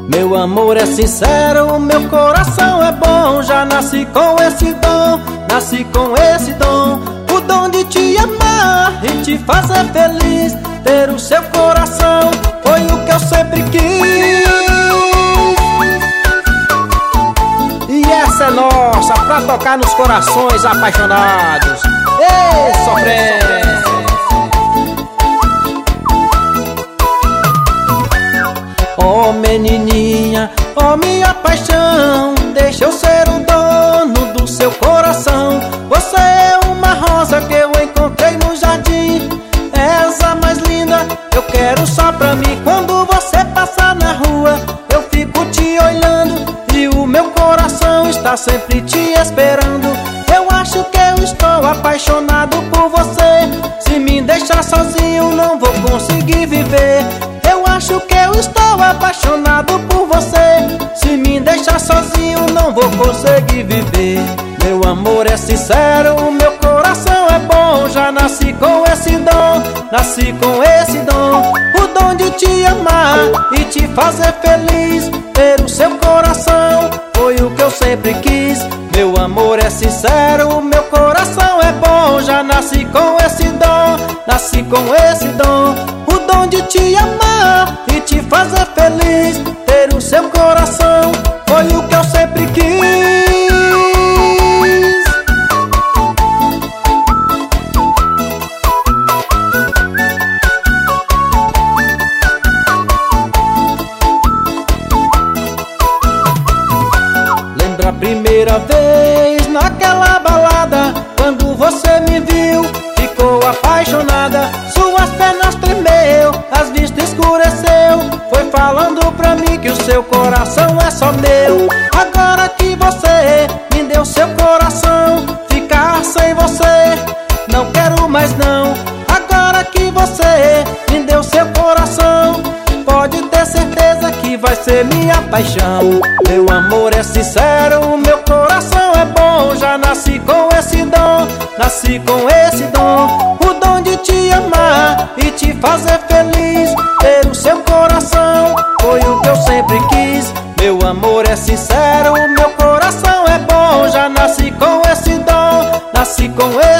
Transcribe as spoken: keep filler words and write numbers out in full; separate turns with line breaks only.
Meu amor é sincero, meu coração é bom. Já nasci com esse dom, nasci com esse dom. O dom de te amar e te fazer feliz. Ter o seu coração foi o que eu sempre quis. E essa é nossa, pra tocar nos corações apaixonados. Ei, sofrência! Oh menininha, oh minha paixão, deixa eu ser o dono do seu coração. Você é uma rosa que eu encontrei no jardim. És a mais linda, eu quero só pra mim. Quando você passar na rua, eu fico te olhando e o meu coração está sempre te esperando. Eu acho que eu estou apaixonado por você. Se me deixar sozinho, não vou conseguir viver. Eu acho que eu estou apaixonado por você. Se me deixar sozinho, não vou conseguir viver. Meu amor é sincero, meu coração é bom. Já nasci com esse dom, nasci com esse dom. O dom de te amar e te fazer feliz. Ter o seu coração foi o que eu sempre quis. Meu amor é sincero, meu coração é bom. Já nasci com esse dom, nasci com esse dom. O dom de te amar e te fazer feliz. Ter o seu coração foi o que eu sempre quis. Lembra a primeira vez naquela balada, quando você me viu, ficou apaixonada. Suas pernas tremeu, as vistas escureceu. Foi falando pra mim que o seu coração é só meu. Agora que você me deu seu coração, ficar sem você não quero mais não. Agora que você me deu seu coração, pode ter certeza que vai ser minha paixão. Meu amor é sincero, meu coração é bom. Já nasci com esse dom, nasci com esse dom. O dom de te amar e te fazer feliz. Ter o seu coração foi o que eu sempre quis. Meu amor é sincero, meu coração é bom. Já nasci com esse dom, nasci com esse